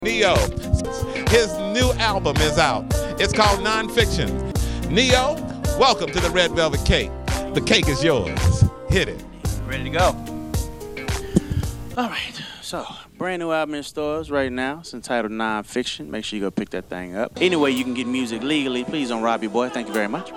Ne-Yo, his new album is out. It's called Nonfiction. Ne-Yo, welcome to the Red Velvet Cake. The cake is yours. Hit it. Ready to go. All right, so brand new album in stores right now. It's entitled Nonfiction. Make sure you go pick that thing up. Anyway, you can get music legally. Please don't rob your boy. Thank you very much.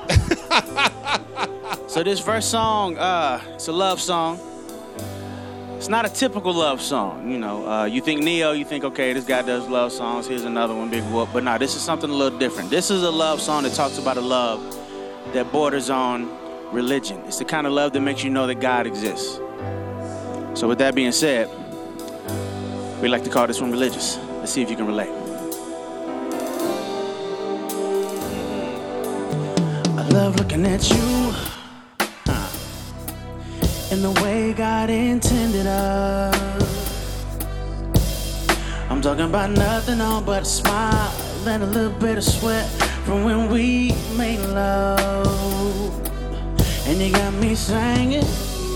So this first song, it's a love song. It's not a typical love song, you know. You think Ne-Yo, you think, okay, this guy does love songs. Here's another one, big whoop. But no, this is something a little different. This is a love song that talks about a love that borders on religion. It's the kind of love that makes you know that God exists. So with that being said, we like to call this one religious. Let's see if you can relate. I love looking at you. In the way God intended us. I'm talking about nothing on but a smile and a little bit of sweat from when we made love. And you got me singing.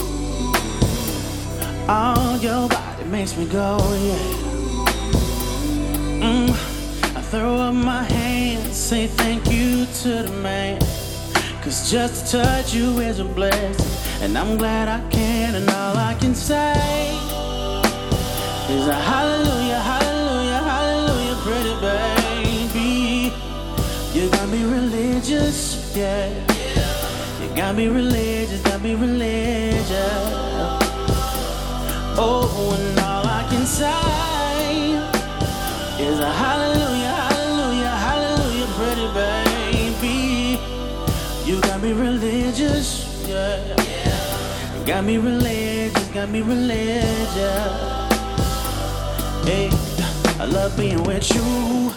Oh, your body makes me go, yeah. I throw up my hands, say thank you to the man. Cause just to touch you is a blessing. And I'm glad I can, and all I can say is a hallelujah, hallelujah, hallelujah, pretty baby. You got me religious, yeah. You got me religious, got me religious. Oh, and all I can say is a hallelujah, hallelujah, hallelujah, pretty baby. You got me religious, yeah. Got me religious, got me religious. Hey, I love being with you.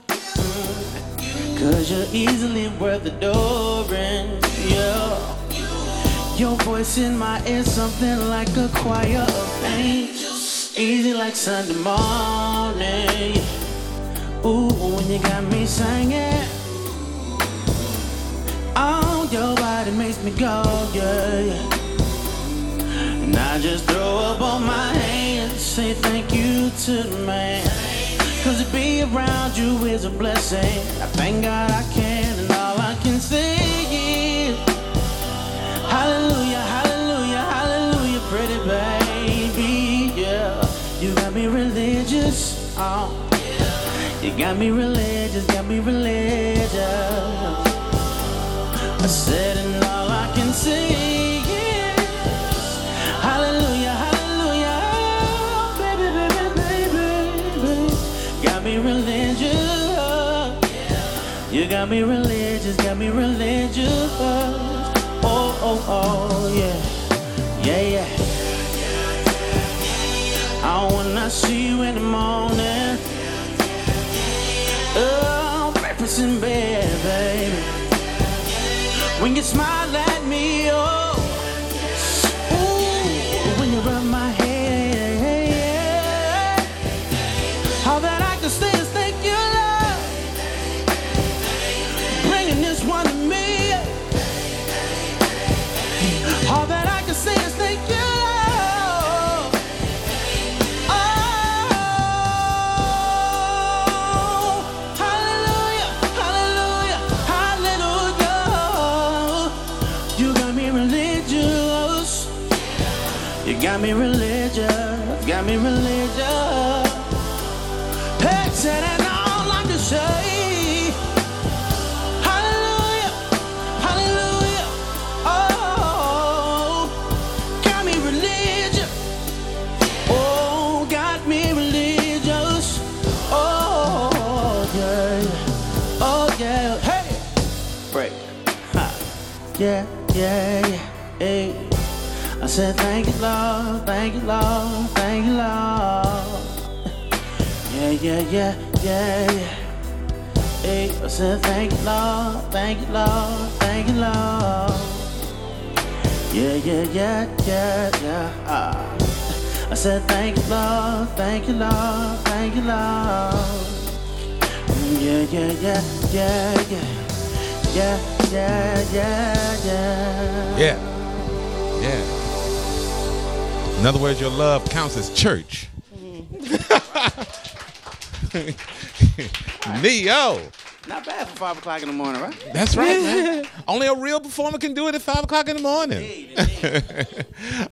Cause you're easily worth adoring, yeah. Your voice in my ear, something like a choir of angels. Easy like Sunday morning. Ooh, when you got me singing. Oh, your body makes me go, yeah, yeah. And I just throw up on my hands, say thank you to the man. Cause to be around you is a blessing. I thank God I can, and all I can say is hallelujah, hallelujah, hallelujah, pretty baby, yeah. You got me religious, oh. You got me religious, got me religious. I said, and all I can say religious, you got me religious, got me religious. Oh, oh, oh, yeah, yeah, yeah. Oh, when I see you in the morning, oh, breakfast in bed, baby. When you smile at me, oh, ooh, when you rub my head, all that I can say is thank you, Lord, bringing this one to me. All that I can say is thank you, Lord. Oh, hallelujah, hallelujah, hallelujah. You got me religious. You got me religious. Got me religious. Hey, said and all I can say, hallelujah, hallelujah, oh, got me religious, oh, got me religious, oh, yeah, hey, break, ha, yeah, yeah, yeah, hey, I said thank you, Lord, thank you, Lord, thank you, Lord. Yeah, yeah, yeah, yeah, yeah. Hey, I said thank you, Lord, thank you, Lord, thank you, Lord. Yeah, yeah, yeah, yeah, yeah. I said thank you, Lord, thank you, Lord, thank you, Lord. Yeah, yeah, yeah, yeah, yeah. Yeah, yeah, yeah, yeah. Yeah, yeah. In other words, your love counts as church. Neo. Not bad for 5 o'clock in the morning, right? That's right, man. Only a real performer can do it at 5 o'clock in the morning.